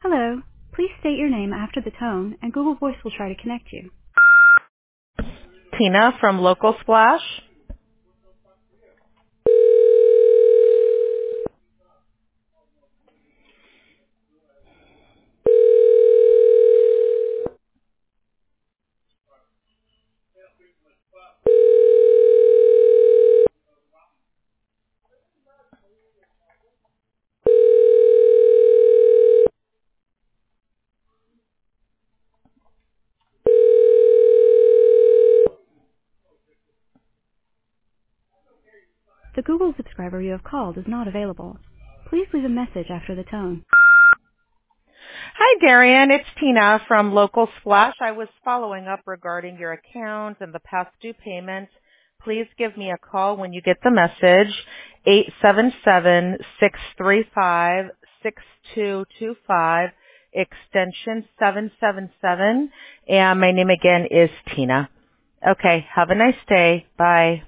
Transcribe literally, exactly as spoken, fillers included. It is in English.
Hello. Please state your name after the tone, and Google Voice will try to connect you. Tina from Local Splash. The Google subscriber you have called is not available. Please leave a message after the tone. Hi, Darian. It's Tina from Local Splash. I was following up regarding your account and the past due payment. Please give me a call when you get the message, eight seven seven, six three five, six two two five, extension seven seven seven. And my name again is Tina. Okay, have a nice day. Bye.